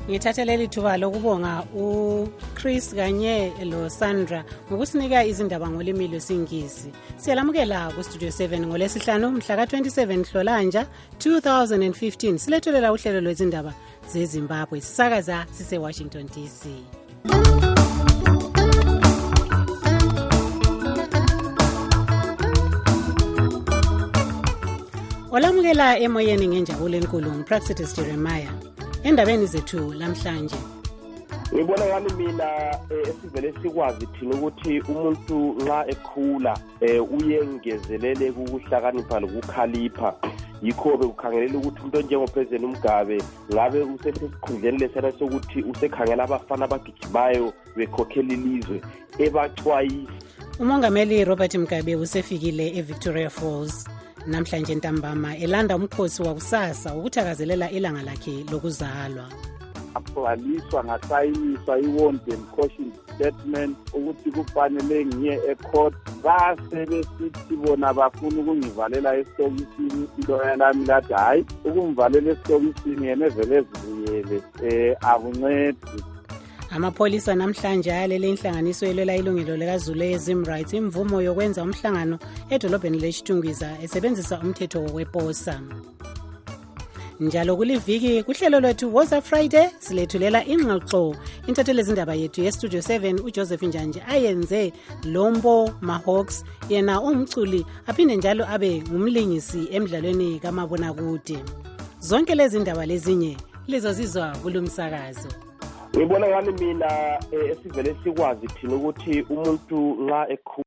Ngithatha leli thuba lokubonga uChris kanye loSandra ngokusinika izindaba ngolimi lwesiNgisi. Siyalamukela kuStudio 7 ngolesihlanu mhla ka-27 Nhlolanja 2015. Silethulela uhlelo lwezindaba zeZimbabwe. Sisakaza sise-Washington DC. Olamukela emoyeni ngenjabulo enkulu nguPraxitis Jeremiah. Endabeni zethu lamhlanje ngibona ngani mina esivele sikwazi thina ukuthi umuntu nxa ekhula uyengezelele ukuhlakanipha lokukhalipha. Yikho bekukhangelela ukuthi umuntu njengoPresident Mugabe ngabe usesesikhundleni lesana sokuthi usekhangela abafana abagijimayo bekhokhela ilizwe ebaxwayisa. Umongameli Robert Mugabe usefikile eVictoria Falls namhlanje ntambama elanda umkhosi wakusasa ukuthakazelela ilanga lakhe lokuzalwa. Abhaliswa ngasayiniswa i-warrant and caution statement ukuthi kufanele ngiye ecourt. Base besithi bona bafuna ukungivalela esitokisini. Iloya lami lathi hayi, ukumvalela esitokisini yena evele ezibuyele akuncedi. Amapholisa namhlanje ayalele inhlanganiso elwela ilungelo likaZulu eZim Rights imvumo yokwenza umhlangano edolobheni leShitungwiza esebenzisa umthetho wokweposa. Njalo kuliviki kuhlelo lwethu Woza Friday silethulela ingxoxo intatheli izindaba yethu yeStudio 7 uJoseph Njanje ayenze Lombo Mahawks yena umculi aphinde njalo abe ngumlingisi emidlalweni kamabonakude. Zonke lezi ndaba lezinye lizozizwa kulumsakazo. Ngibona ngani mina esivele sikwazi thina ukuthi umuntu nxa ekhula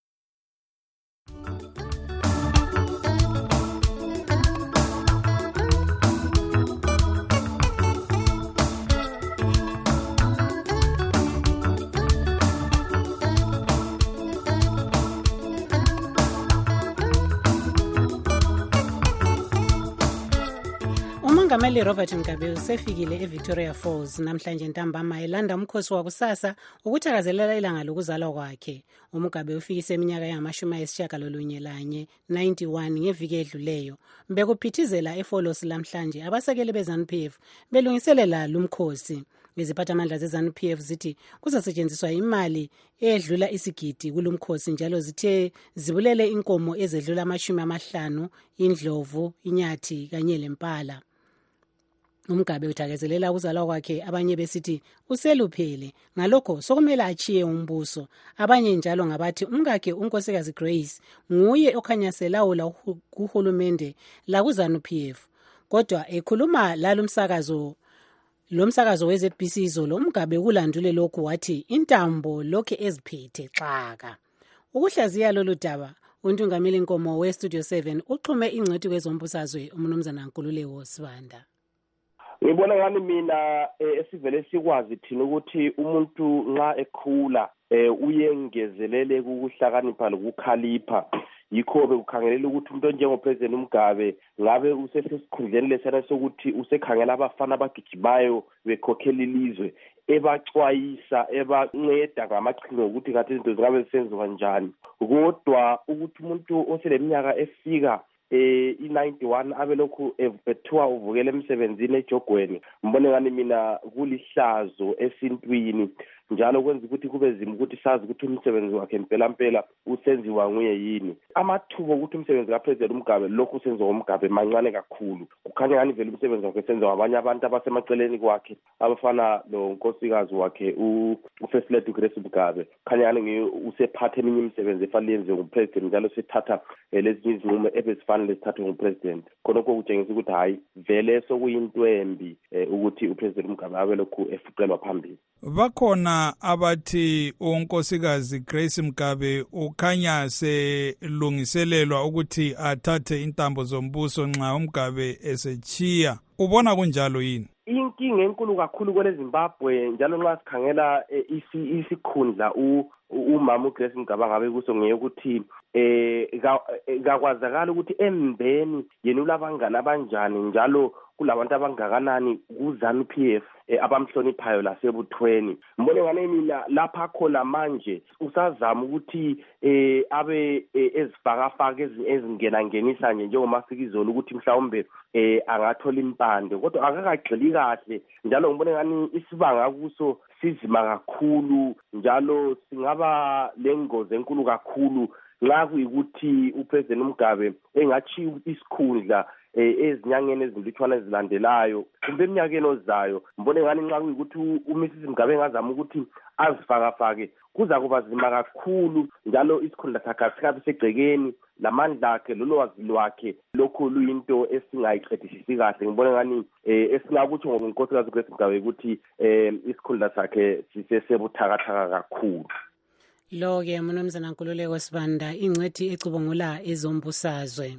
Umongameli Robert Mugabe usefikile eVictoria Falls namhlanje ntambama elanda umkhosi wakusasa ukuthakazelela ilanga lokuzalwa kwakhe. uMugabe ufikise iminyaka yama-91 91 ngeviki edluleyo. Bekuphithizela eFolos lamhlanje abasekeli beZANU-PF belungiselela lumkhosi. Iziphathamandla zeZANU-PF zithi kuzasetshenziswa imali edlula isigidi kulumkhosi njalo zithe zibulele inkomo ezedlula 50, indlovu, inyathi kanye lempala. uMugabe uthakazelela ukuzalwa kwakhe, abanye besithi useluphele ngalokho sokumele achiye umbuso. Abanye njalo ngabathi umkakhe uNkosikazi Grace nguye okhanyaselaula kuhulumende la kuZANU-PF. Kodwa ekhuluma lo msakazo weZBC izolo, uMugabe kulandule lokhu wathi intambo lokhe eziphethe xaka. Ukuhlaziya lolu daba uNtungameli Nkomo weStudio 7 uxhume ingcwethi kwezombusazwe uMnumzana Nkululeko Sibanda. Ngibona ngani mina esivele sikwazi thina ukuthi umuntu nxa ekhula uyengezelele ukuhlakanipha lokukhalipha. Yikho bekukhangelela ukuthi umuntu njengoPresident Mugabe ngabe usesesikhundleni lesana sokuthi usekhangela abafana abagijimayo bekhokhela ilizwe ebaxwayisa ebanceda ngamaqhinga ukuthi kathi izinto zingabe zisenziwa njani. Kodwa ukuthi umuntu oseleminyaka efika i-91 abelokhu ethiwa uvukela emsebenzini ejogweni, mbone ngani mina kulihlazo esintwini njalo kwenza ukuthi kube nzima ukuthi sazi ukuthi umsebenzi wakhe impela usenziwa nguye yini. Amathuba ukuthi umsebenzi kaPresident Mugabe lokhu usenziwa uMugabe mancane kakhulu. Kukhanya ngani vele umsebenzi wakhe senziwa abanye abantu abasemaceleni kwakhe abafana nonkosikazi wakhe uFirst Lady Grace Mugabe. Kukhanya ngani usephathe eminye imisebenzi efanele yenziwe nguPresident njalo sethatha lezi izinqumo ebezifanele zithathwe nguPresident. Khonokho kutshengisa ukuthi hayi vele sokuyintwembi ukuthi uPresident Mugabe abelokhu efuqelwa phambili. Bakhona abathi uNkosikazi Grace Mugabe ukhanya selungiselelwa ukuthi athathe intambo zombuso nxa uMugabe esechiya. Ubona kunjalo yini? Inkinga enkulu kakhulu kwele Zimbabwe njalo nxa sikhangela isikhundla umama uGrace Mgaba ngabe kuso ngeyokuthi kakwazakala ukuthi embeni yena ulabangani abanjani njalo kulabantu abangakanani kuZANU-PF abamhloniphayo lasebuthweni. Mbone ngane mina lapha khona manje usazama ukuthi abe ezifakafaka ezingena ngenisa nje njengoMafikizolo ukuthi mhlawumbe angathola impande kodwa akakagxili kahle njalo ngibone ngani isibanga kuso sizima kakhulu njalo singaba lengozi enkulu kakhulu nxa kuyikuthi uPresident Mugabe engathi isikhundla ezinyangeni ezilutshwana ezilandelayo kumbe eminyakeni ozayo. Mbone ngani nxa kuyikuthi uMrs Mugabe engazama ukuthi azifakafake kuza kuba zima kakhulu njalo isikhundla sakhe sikabe segcekeni lamandla akhe lolwazi lwakhe lokho luyinto esingayiqedisisi kahle. Ngibone ngani esingakutsho ngonkosikazi uGrace Mgabe ukuthi isikhundla sakhe sisesebuthakathaka kakhulu. Lo-ke mnumzana Nkululeko Sibanda ingcwethi ecubungula ezombusazwe.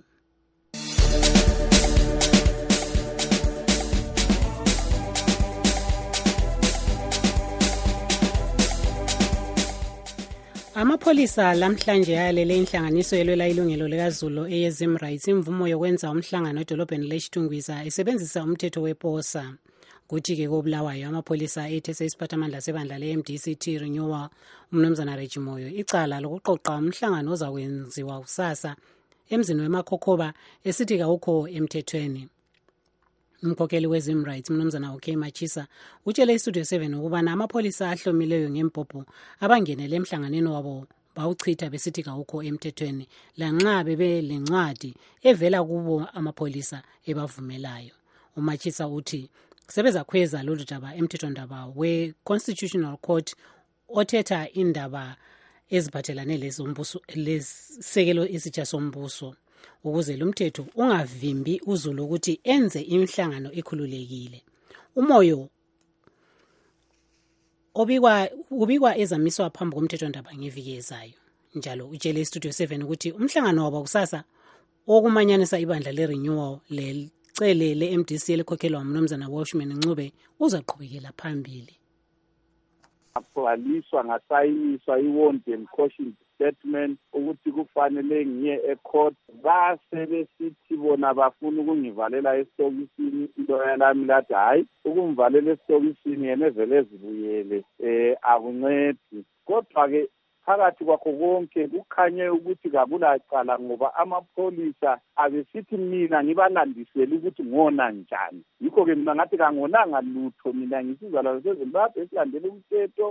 Amapholisa lamhlanje yalele inhlanganiso yelwela ilungelo likaZulu eyeZimrights imvumo yokwenza umhlangano edolobheni leShitungwiza isebenzisa umthetho weposa. Kuthi-ke koBulawayo amapholisa ethe seyisiphathamandla sebandla le-MDCT Renewal umnumzana Reggie Moyo icala lokuqoqa umhlangano ozakwenziwa kusasa emzini weMakhokhoba esithi kawukho emthethweni. Umkhokheli weZimrights umnumzana OK Machisa utshele iStudio 7 ukubana amapholisa ahlomileyo ngempopho abangenele emhlanganeni wabo bawuchitha besithi kawukho emthethweni lanxa bebe lencwadi evela kubo amapholisa ebavumelayo. uMachisa uthi sebezakhweza lolu daba emthethondaba we-Constitutional Court othetha indaba eziphathelane lezombuso lesekelo isitsha sombuso ukuze lumthetho ungavimbi uZulu ukuthi enze imihlangano ekhululekile. Umoyo ubikwa ezamiswa phambi komthethondaba ngeviki ezayo. Njalo utshele iStudio 7 ukuthi umhlangano wabo kusasa okumanyanisa ibandla leRenewal lecele le-MDC elikhokhelwa umnumzana Washman Ncube uzaqhubekela phambili. Abhaliswa ngasayiniswa iwonde caution statement ukuthi kufanele ngiye ecourt base besithi bona bafuna ukungivalela esitokisini iloya lami lathi hayi ukumvalela esitokisini yena evele ezibuyele akuncedi kodwa-ke phakathi kwakho konke kukhanye ukuthi kakulacala ngoba amapholisa abesithi mina ngibalandisele ukuthi ngona njani. Yikho-ke mina ngathi kangonanga lutho mina ngisizalwane seZimbabwe esilandela umthetho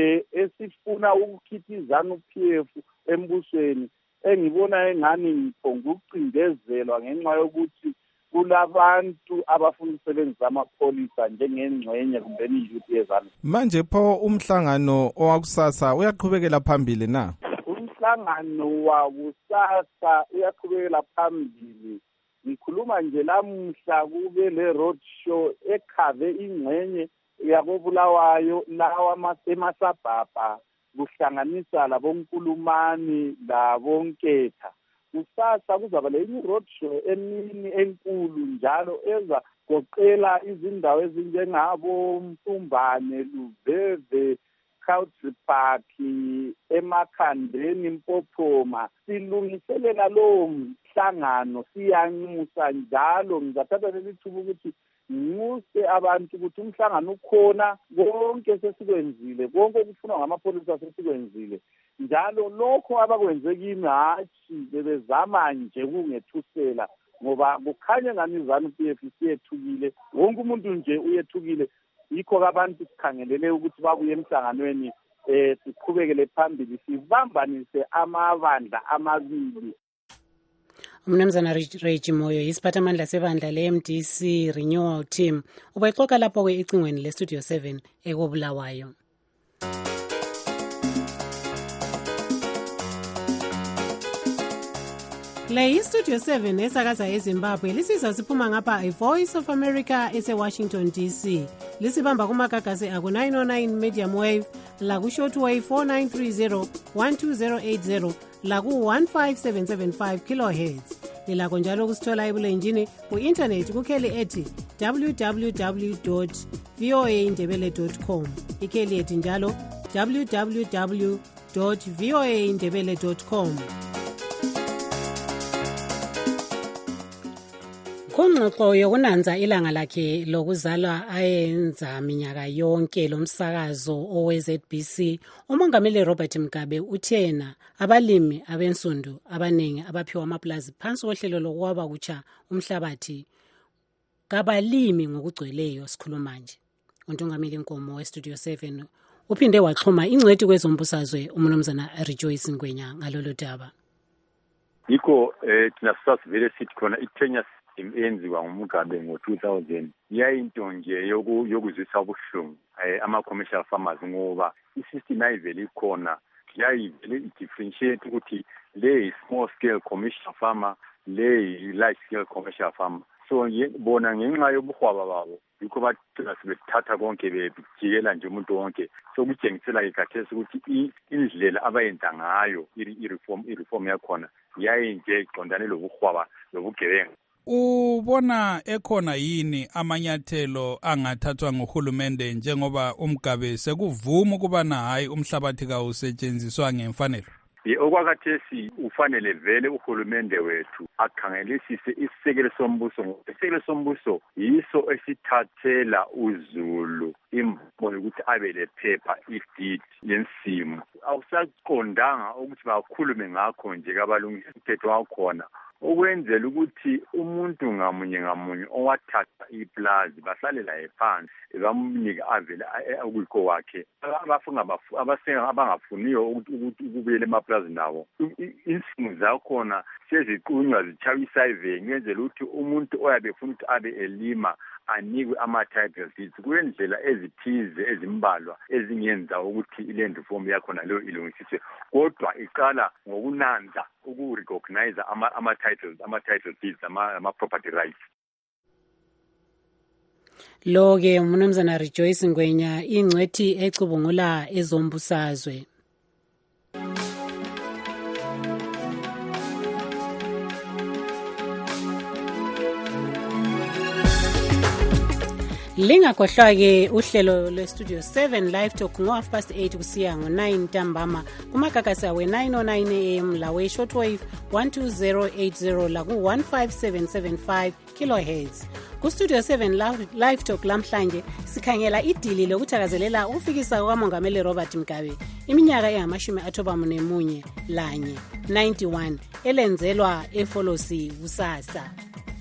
esifuna ukukhipha iZANU-PF embusweni engibona engani ngiphonga ukucindezelwa ngenxa yokuthi kulabantu abafuna ukusebenzisa amapholisa njengengxenye kumbe iyouth yeZANU. Manje pho umhlangano owakusasa uyaqhubekela phambili na? Umhlangano wakusasa uyaqhubekela phambili. Ngikhuluma nje lamuhla kube le road show ekhave ingxenye yakoBulawayo lawa eMasabhapha kuhlanganisa laboNkulumani laboNketha. Kusasa kuzaba lenye road show emini enkulu njalo ezagoqela izindawo ezinjengabo Mfumbane, Luveve, Country Park, eMakhandeni, Mpophoma. Silungiselela lowo mhlangano siyanxusa njalo ngizathatha lelithuba ukuthi nguse abantu ukuthi umhlangano ukhona konke sesikwenzile konke okufunwa ngamapholisa sesikwenzile njalo lokho abakwenze kimi hathi bebezama nje kungethusela ngoba kukhanye ngani iZANU-PF siyethukile wonke umuntu nje uyethukile yikho abantu sikhangelele ukuthi babuye emhlanganweni siqhubekele phambili sibambanise amabandla amabili. Umnumzana Reggie Moyo yisiphathamandla sebandla le-MDC Renewal Team ubexoxa lapho icingweni leStudio 7 ekoBulawayo. Le iStudio 7 esakaza eZimbabwe lisiza siphuma ngapha iVoice of America eseWashington DC. Lisibamba kumagagasi aku-909 medium wave laku-shortwave 4930 12080 laku-15775 kilohertz. Lilakho njalo kusithola ebulenjini ku-internet kukheli ethi www.voaindebele.com. Ikheli ethi njalo www www.voaindebele.com. Kungxoxo yokunanza ilanga lakhe lokuzalwa ayenza minyaka yonke lomsakazo owe-ZBC, umongameli Robert Mugabe uthena abalimi abensundu abaningi abaphiwa amapulazi phansi kohlelo lokwaba kutsha umhlabathi kabalimi ngokugcweleyo. Sikhuluma nje uNtungameli Nkomo weStudio 7 uphinde waxhuma ingcwethi kwezombusazwe uMnumzana Rejoice Ngwenya ngalolu daba. Yikho thina sasivele sithi khona i-10 enziwa nguMugabe ngo-2000 yayinto nje yokuzwisa ubuhlungu ama-commercial farmers ngoba i-system ayivele ikhona yayivele i-differentiate ukuthi le i-small scale commercial farmer, le i-large scale commercial farmer. So bona ngenxa yobuhwaba babo yikho bathina sebethatha konke bejikela nje umuntu wonke. So kutshengisela ikhathesi ukuthi indlela abayenza ngayo i-reform yakhona yayinje iqondane lobuhwaba lobugebengu. Ubona ekhona yini amanyathelo angathathwa nguhulumende njengoba uMugabe sekuvuma ukubana hayi umhlabathi kawusetshenziswa ngemfanelo? Okwakhathesi ufanele vele uhulumende wethu akhangelisise isisekelo sombuso. Isisekelo sombuso yiso esithathela uZulu imbono ukuthi abe lephepha i-deed yensimu. Awusaqondanga ukuthi bakhulume ngakho nje kabalungisa umthetho wakhona ukwenzela ukuthi umuntu ngamunye owathatha iplazi bahlale laye phansi bamnike avele ukuyikho wakhe. Abangafuniyo ukuthi ukubuyela emaplazini nawo insimu zakhona seziqunywa zitshaywa isayiveni kwenzela ukuthi umuntu oyabe efuna ukuthi abe elima anikwe ama-title deeds kwendlela ezithize ezimbalwa ezingenza ukuthi i-land reform yakhona leyo ilungisiswe, kodwa iqala ngokunanza ukurecognize ama-title deeds ama-property rights. Lo-ke uMnumzana Rejoice Ngwenya, ingcwethi ecubungula ezombusazwe. Lingakhohlwa-ke uhlelo lweStudio 7 Live Talk ngo-8:30 kusiya ngo-9 ntambama kumagagasi awe-909 AM lawe-shortwave 12080 laku-15775 kHz. KuStudio 7 Live Talk lamhlanje sikhangela idili lokuthakazelela ukufikisa kwamongameli Robert Mugabe iminyaka engamashumi 91 elenzelwa eFolosi kusasa.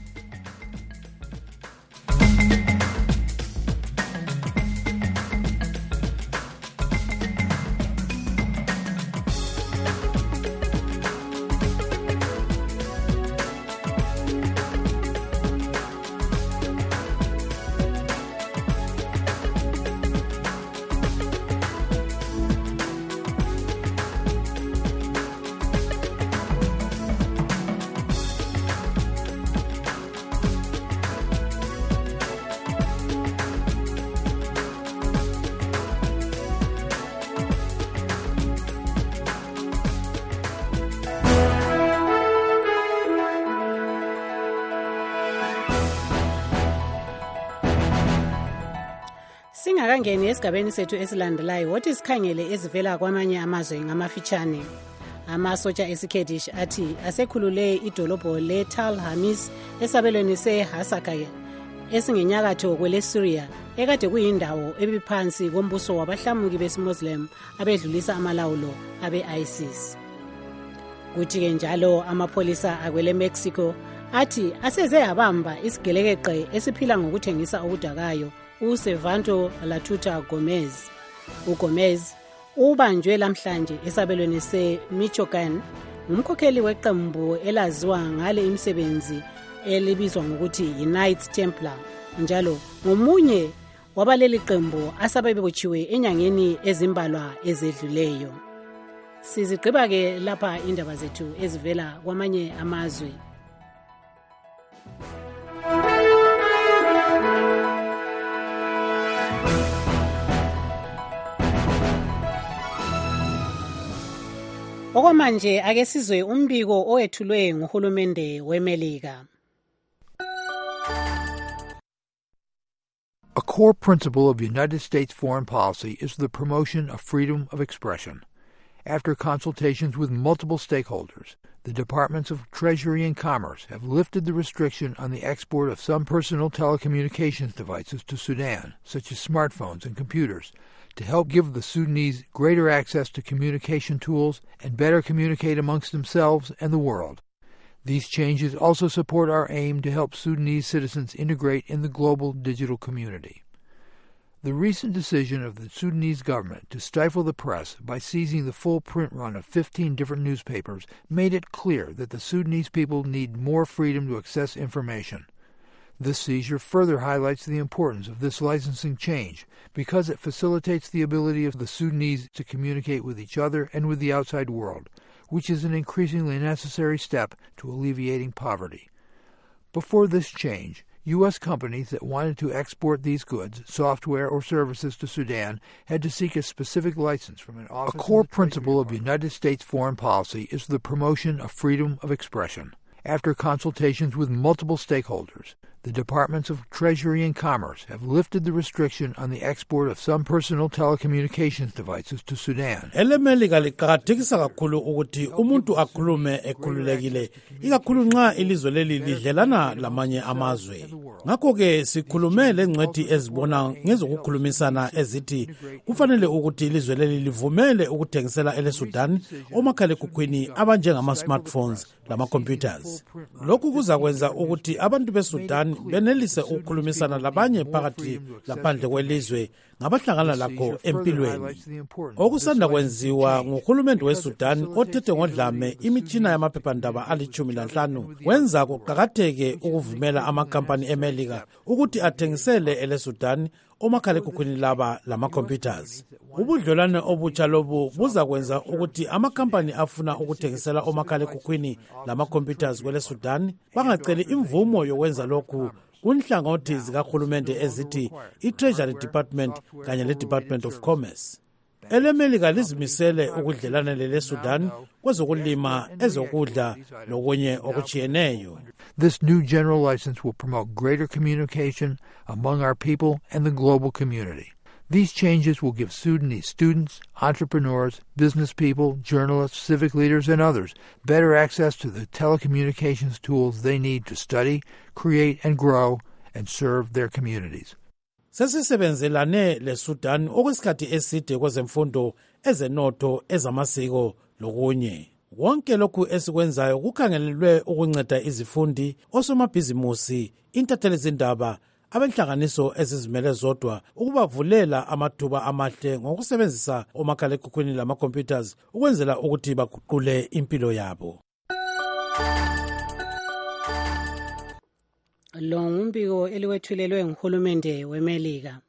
Singakangeni esigabeni sethu esilandelayo wothi sikhangele ezivela kwamanye amazwe ngamafitshane. Amasotsha eSikedish athi asekhulule idolobho leTal Hamis esabelweni seHasaka esingenyakatho kweleSyria ekade kuyindawo ebiphansi kombuso wabahlamuki besimuslim abedlulisa amalawulo abe-ISIS. Kuthi-ke njalo amapholisa akwele Mexico athi aseze abamba isigelekeqe esiphila ngokuthengisa okudakayo uServanto Latuta Gomez. UGomez ubanjwe lamhlanje esabelweni seMichoacán, umkhokheli weqembu elaziwa ngale imisebenzi elibizwa ngokuthi yi-Knights Templar, njalo ngomunye wabaleli qembu asabebotshiwe enyangeni ezimbalwa ezedluleyo. Sizigqiba-ke lapha indaba zethu ezivela kwamanye amazwe. Okwamanje ake sizwe umbiko owethulwe nguhulumende weMelika. A core principle of United States foreign policy is the promotion of freedom of expression. After consultations with multiple stakeholders, the Departments of Treasury and Commerce have lifted the restriction on the export of some personal telecommunications devices to Sudan, such as smartphones and computers, to help give the Sudanese greater access to communication tools and better communicate amongst themselves and the world. These changes also support our aim to help Sudanese citizens integrate in the global digital community. The recent decision of the Sudanese government to stifle the press by seizing the full print run of 15 different newspapers made it clear that the Sudanese people need more freedom to access information. This seizure further highlights the importance of this licensing change because it facilitates the ability of the Sudanese to communicate with each other and with the outside world, which is an increasingly necessary step to alleviating poverty. Before this change, U.S. companies that wanted to export these goods, software, or services to Sudan had to seek a specific license from an office. A core principle of United States foreign policy is the promotion of freedom of expression. After consultations with multiple stakeholders, the Departments of Treasury and Commerce have lifted the restriction on the export of some personal telecommunications devices to Sudan. Elemelika liqakathekisa kakhulu ukuthi umuntu akhulume ekhululekile ikakhulu nxa ilizwe leli lidlelana lamanye amazwe. Ngakho ke sikhulume lengcwethi ezibona ngezokukhulumisana ezithi kufanele ukuthi ilizwe leli livumele ukuthengisela eleSudan omakhalekhukhwini abanjengama smartphones lama computers. Lokhu kuzakwenza ukuthi abantu beSudan benelise ukukhulumisana labanye phakathi laphandle kwelizwe ngabahlangana lakho empilweni. Okusanda kwenziwa nguhulumende weSudan othethe ngodlame imitshina yamaphephandaba ali-15 wenza kuqakatheke ukuvumela amakampani eMelika ukuthi athengisele eleSudan omakhalekhukhwini laba lama-computers. Ubudlelwane obutsha lobu buzakwenza ukuthi amakampani afuna ukuthengisela omakhalekhukhwini lama-computers kweleSudan bangaceli imvumo yokwenza lokhu kunhlangothi zikahulumende ezithi i-Treasury Department kanye le-Department of Commerce. EleMelika lizimisele ukudlelana leleSudan kwezokulima, ezokudla lokunye okuchiyeneyo. This new general license will promote greater communication among our people and the global community. These changes will give Sudanese students, entrepreneurs, business people, journalists, civic leaders, and others better access to the telecommunications tools they need to study, create, and grow, and serve their communities. Sesisebenzelane leSudan okwesikhathi eside kwezemfundo, ezenotho, ezamasiko lokunye. Wonke lokhu esikwenzayo kukhangelelwe ukunceda izifundi, osomabhizimusi, intatheli zindaba, abenhlanganiso ezizimele zodwa ukubavulela amathuba amahle ngokusebenzisa omakhalekhukhwini lama-computers ukwenzela ukuthi baguqule impilo yabo. Lo ngumbiko eliwethulelwe nguhulumende weMelika.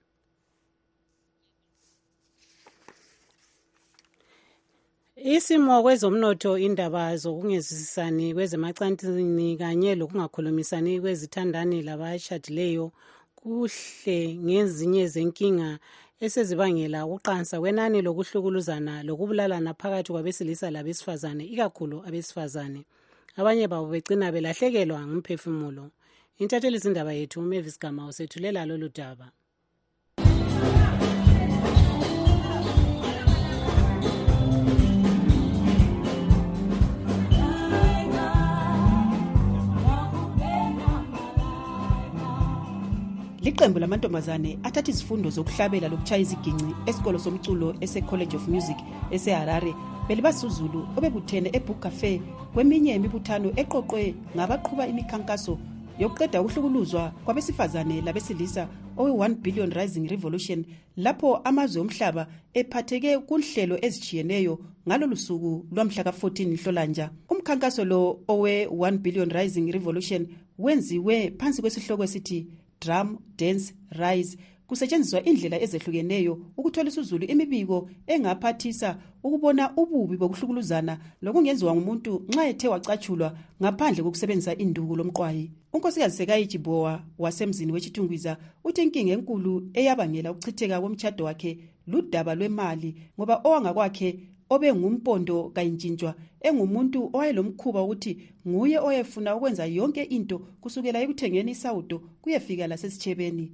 Isimo kwezomnotho, indaba zokungezwisisani kwezemacansini kanye lokungakhulumisani kwezithandani labashadileyo kuhle ngezinye zenkinga esezibangela ukuqansa kwenani lokuhlukuluzana lokubulalana phakathi kwabesilisa labesifazane, ikakhulu abesifazane. Abanye babo begcina belahlekelwa ngumphefumulo. Intatheli zindaba yethu uMavis Gama usethulela lolu daba. Liqembu lamantombazane athatha izifundo zokuhlabela lokuchaya iziginci esikolo somculo ese-College of Music ese-Harare belibasuzulu obebuthene eBook Cafe kweminye imibuthano eqoqwe ngabaqhuba imikhankaso yokuqeda ukuhlukuluzwa kwabesifazane labesilisa owe-1 Billion Rising Revolution lapho amazwe omhlaba ephatheke kunhlelo ezijiyeneyo ngalolu suku lwamhla ka-14 Nhlolanja. Umkhankaso lo owe-1 Billion Rising Revolution wenziwe phansi kwesihloko esithi Drum, Dance, Rise, kusetshenziswa indlela ezehlukeneyo ukutholisa uzulu imibiko engaphathisa ukubona ububi bokuhlukuluzana lokungenziwa ngumuntu nxa ethe wacatshulwa ngaphandle kokusebenzisa induku lomqwayi. Unkosikazi Sekayi Jibowa wasemzini weChitungwiza uthi inkinga enkulu eyabangela ukuchitheka komtshado wakhe ludaba lwemali ngoba owangakwakhe obe ngumpondo kayintshintshwa engumuntu owayelomkhuba ukuthi nguye oyefuna ukwenza yonke into kusukela ekuthengeni isawudo kuyefika lasesitshebeni.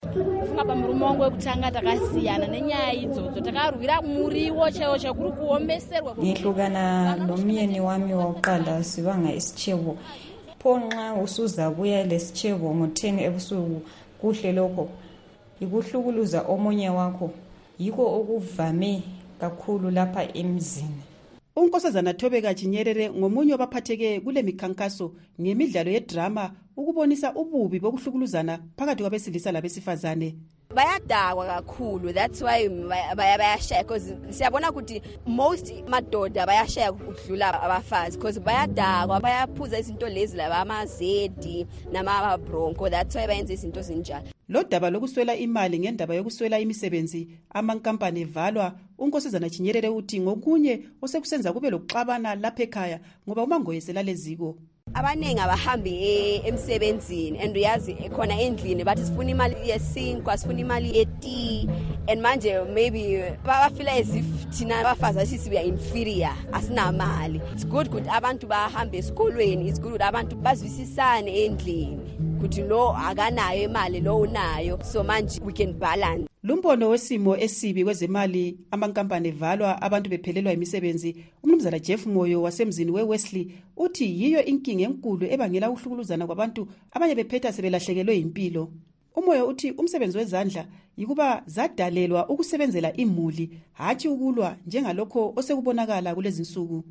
kufunga pamurumongo wekutanga takasiyana nenyaya idzodzo takarwira muriwo chaiwo chakuri kuombeserwa. Ngihlukana nomyeni wami wokuqala sibanga isitshebo pho nxa usuzabuya lesitshebo ngo-10 ebusuku kuhle lokho ikuhlukuluza omunye wakho yiko okuvame kakhulu lapha emzini. uNkosazana Thobeka Chinyerere ngomunye wabaphatheke kule mikhankaso ngemidlalo yedrama ukubonisa ububi bokuhlukuluzana phakathi kwabesilisa labesifazane. Bayadakwa kakhulu, that's why bayashaya, because siyabona ukuthi most madoda bayashaya ukudlula abafazi because bayadakwa, bayaphuza izinto lezi laba amazedi namabronco, that's why bayenza izinto zinjalo. Lo daba lokuswela imali ngendaba yokuswela imisebenzi amankampani evalwa, uNkosazana Chinyerere uthi ngokunye osekusenza kube lokuxabana lapha ekhaya ngoba umangoyesela leziko. Abaningi abahambi emsebenzini and uyazi khona endlini bathi sifuna imali yesinkwa, sifuna imali yeti, and manje maybe bafeel as if thina abafazi we are inferior, asinamali. It's good ukuthi abantu bahambe esikolweni, it's good ukuthi abantu bazwisisane endlini ukuthi lo akanayo imali lo unayo, so manje we can balance. Lumbono wesimo esibi kwezemali amankampani evalwa abantu bephelelwa imisebenzi, uMnumzana Jeff Moyo wasemzini weWesley uthi yiyo inkinga enkulu ebangela ukuhlukuluzana kwabantu abanye bephetha sebelahlekelwe impilo. Umoyo uthi umsebenzi wezandla yikuba zadalelwa ukusebenzela imuli, hathi ukulwa njengalokho osekubonakala kulezi insuku.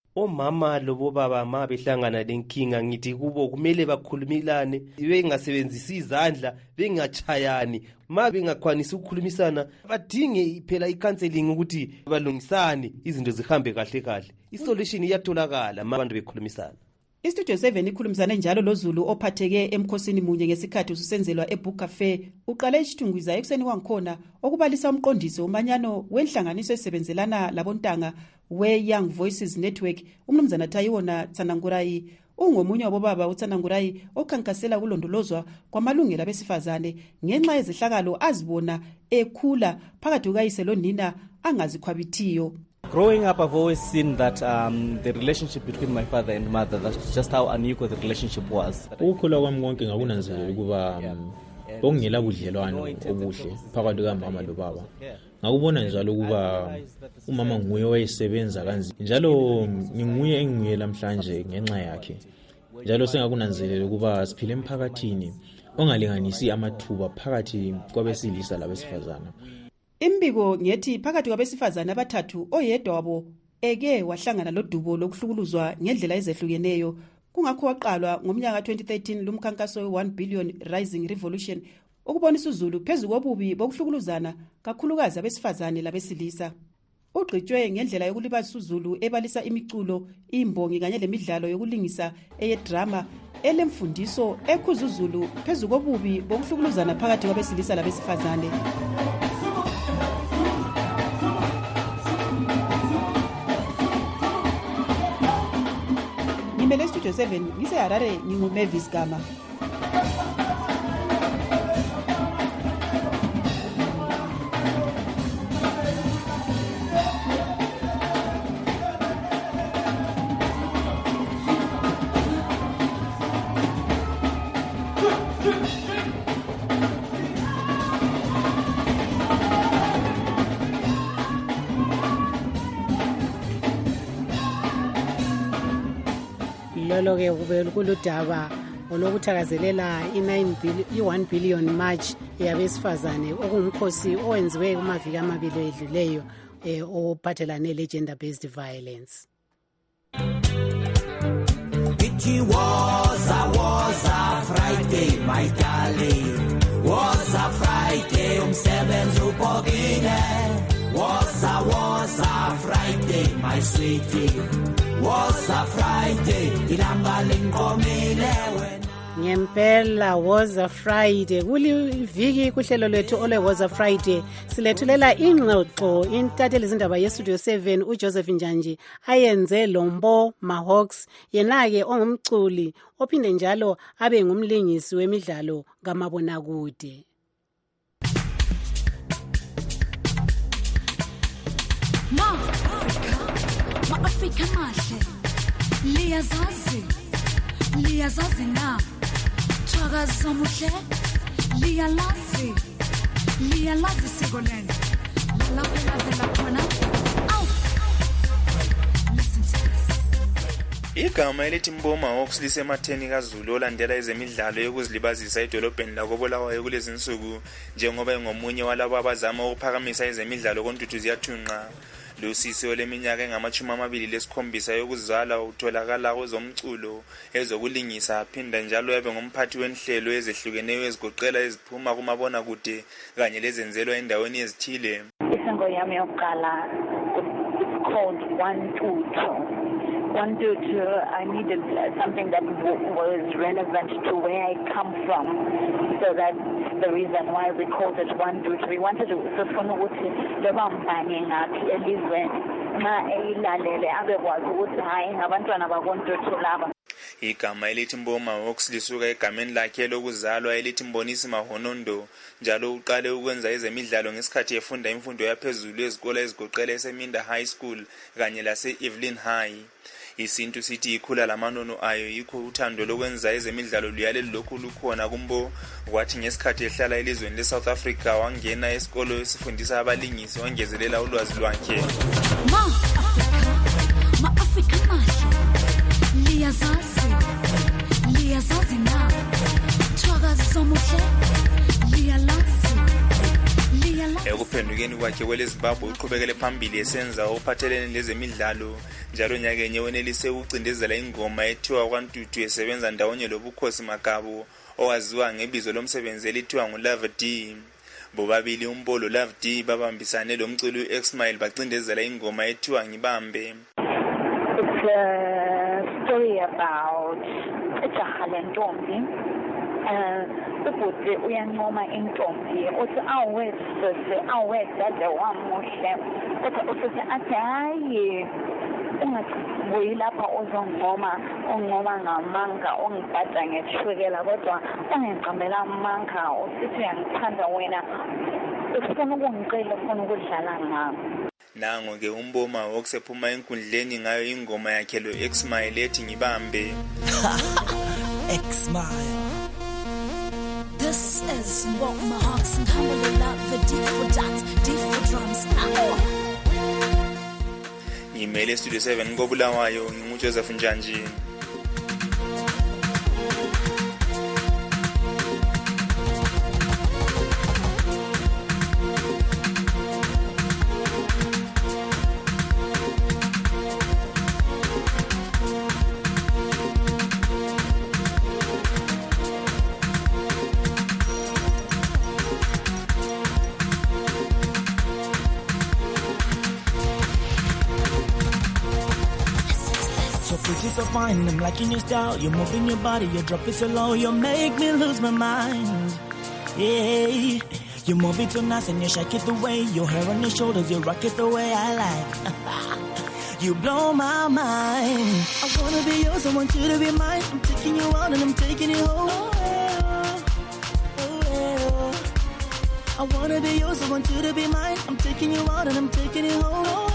Omama lobo baba ma behlangana lenkinga ngithi kubo kumele bakhulumilane, bengasebenzisi izandla, bengachayani, ma bengakwanisa ukukhulumisana badinge phela icounseling ukuthi balungisane izinto zihambe kahle kahle. Isolution iyatholakala abantu bekhulumisana. Istudio 7 ikhulumisane njalo loZulu ophatheke emkhosini munye ngesikhathi ususenzelwa eBook Cafe uqale isithungwiza ekuseni wangikhona okubalisa umqondisi omanyano wenhlanganiso esebenzelana labontanga we-Young Voices Network uMnumzana Tayiwona Tsanangurayi. Ungomunye wabobaba uTsanangurayi okhankasela kulondolozwa kwamalungelo abesifazane ngenxa yezihlakalo azibona ekhula phakathi kukayise lonina angazikhwabithiyo. Growing up, I've always seen that the relationship between my father and mother, that's just how unequal the relationship was. Ukukhula kwami konke ngakunanzelela ukuba bongela budlelwano obuhle phakathi kamama lobaba. Ngakubona njalo ukuba umama nguye owayesebenza kanzima, njalo nginguye engiye namhlanje ngenxa yakhe. Njalo sengakunanzelela ukuba siphile emphakathini ongalinganisi amathuba phakathi kwabesilisa labesifazana. Imbiko ngethi phakathi kwabesifazana abathathu oyedwa wabo eke wahlangana lodubo lokuhlukuluzwa ngendlela ezehlukeneyo. Kungakho waqalwa ngomnyaka 2013 lumkhankaso we1 billion rising revolution ukubonisa uZulu phezulu kobubi bokuhlukuluzana kakhulukazi abesifazane labesilisa. Ugqitshwe ngendlela yokulibazisa uZulu ebalisa imiculo, imbongi kanye lemidlalo yokulingisa eyedrama elemfundiso ekhuza uZulu phezulu kobubi bokuhlukuluzana phakathi kwabesilisa labesifazane. Ngimele Studio 7 ngiseHarare nginguMavis Gama. Lolo-ke kube kuludaba olokuthakazelela i1 billion march yabesifazane okungumkhosi owenziwe kumaviki amabili edluleyo ophathelane le-gender based violence. It was a Friday, my darling. Was a Friday, umsebenzi ubhokile. Was a Friday, my sweetie. Was a Friday, ilanga linkomile wena. Ngempela was a Friday. Kuliviki kuhlelo lwethu ole was a Friday. Silethulela ingxoxo intatheli izindaba yeStudio 7 uJoseph Njanji ayenze Lombo Mahawks, yena-ke ongumculi ophinde njalo abe ngumlingisi wemidlalo kamabonakude. Ma-Afrika mahle, liyazazi na, thwakaza muhle, liyalazi siko lelo lapho lavela khona. Listen to this. Igama elithi Mboma Hawks lisematheni kaZulu olandela ezemidlalo yokuzilibazisa edolobheni lakoBulawayo kulezi insuku njengoba engomunye walabo abazama ukuphakamisa ezemidlalo koNtuthu ziyathunqa. Lusisi oleminyaka engama-27 yokuzalwa utholakala kwezomculo ezokulingisa aphinda njalo yabe ngumphathi wenhlelo ezehlukeneyo ezigoqela eziphuma kumabonakude kanye lezenzelwa endaweni ezithile. Isingo yami yokuqala called One Tutu. I needed something that was relevant to where I come from, so that's the reason why we called it One Tutu. We wanted to sifuna ukuthi loba mbani ngaphi elizweni ma eyilalele abekwazi ukuthi hayi ngabantwana bakoNtuthu laba. Igama elithi Mboma Hawks lisuka egameni lakhe lokuzalwa elithi Mbonisi Mahonondo njalo uqale ukwenza ezemidlalo ngesikhathi efunda imfundo yaphezulu ezikole ezigoqela eSeminda High School kanye lase Evelyn High. Isintu sithi ikhula lamanono ayo yikho uthando lokwenza ezemidlalo luyale lokhu lukhona kumbo kwathi ngesikhathi ehlala elizweni leSouth Africa wangena esikolo esifundisa abalingisi wangezelela ulwazi lwakhe. Ma Africa mahle liyazazi na thwakazi somuhle liyalazi. Ekuphendukeni kwakhe kweleZimbabwe uqhubekele phambili esenza ophathelene lezemidlalo njalo nyakenye wenelise ukucindezela ingoma ethiwa kwaNtuthu esebenza ndawonye lobukhosi Magabo owaziwa ngebizo lomsebenzi elithiwa nguLove D. Bobabili uMbolo Love D babambisane lomculi uXmile bacindezela ingoma ethiwa Ngibambe. It's a story about ijaha lentombi. Ubhuti uyancoma intombi uthi awe dade wamuhle kodwa usuthi athi hayi ungabuyi lapha uzongoma ngamanga ungibhada ngeshukela kodwa ungiqambela amanga usithi uyangithanda wena ufuna ukungicela ufuna ukudlala ngami. Nango ke uMboma Hawks ephuma enkundleni ngayo ingoma yakhe lo Xmile ethi Ngibambe. Xmile. This is what my heart's and humble love, the deep for that, deep for drums. Ngimele Studio 7 koBulawayo nginguJoseph Njanji. So fine, I'm liking your style. You're moving your body, you drop it so low, you make me lose my mind. Yeah, you move it so nice and you shake it the way. Your hair on your shoulders, you rock it the way I like. You blow my mind. I wanna be yours, I want you to be mine. I'm taking you out and I'm taking you home. I wanna be yours, I want you to be mine. I'm taking you out and I'm taking you home.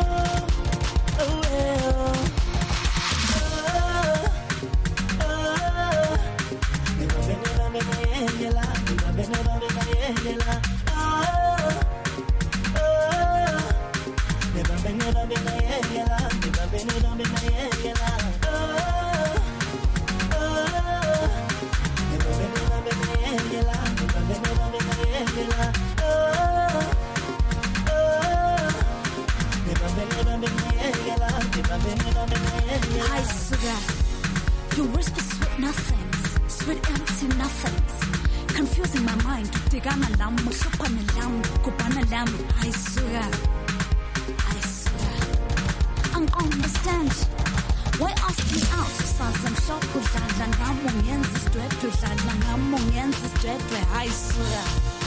I swear, you whisper sweet nothings, sweet empty nothings, confusing my mind. Digana lam, musupana lam, kupana lam. I swear, I understand. Why ask me out? Sazam shop kudlala ngamo ngenza straight kudlala ngamo ngenza straight. I swear.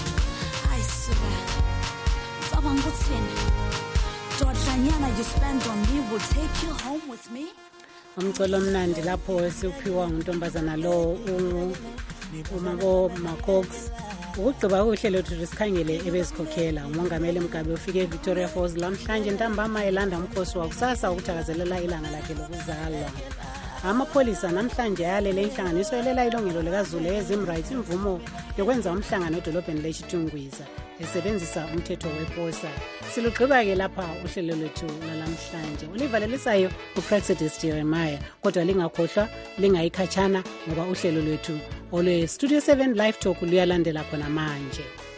Sabang kuthini? Dodlanyana you spend on me will take you home with me. Umcolo mnandi lapho esiphiwa nguntombazana lo uMabo Hawks. Ukugqiba uhlelo lwethu sikhangele ebezikhokhela umongameli Mugabe ufike eVictoria Falls lamhlanje ntambama elanda umkhosi wakusasa ukuthakazelela ilanga lakhe lokuzalwa. Amapholisa namhlanje ayalele inhlanganiso elela ilungelo likaZulu eZim Rights imvumo yokwenza umhlangano edolobheni leChitungwiza esebenzisa umthetho weposa. Silugqiba-ke lapha uhlelo lwethu lalamhlanje. Ulivalelisayo uPraxidis Jeremiah, kodwa lingakhohlwa lingayikhatshana ngoba uhlelo lwethu olwe Studio 7 Live Talk luyalandela khona manje.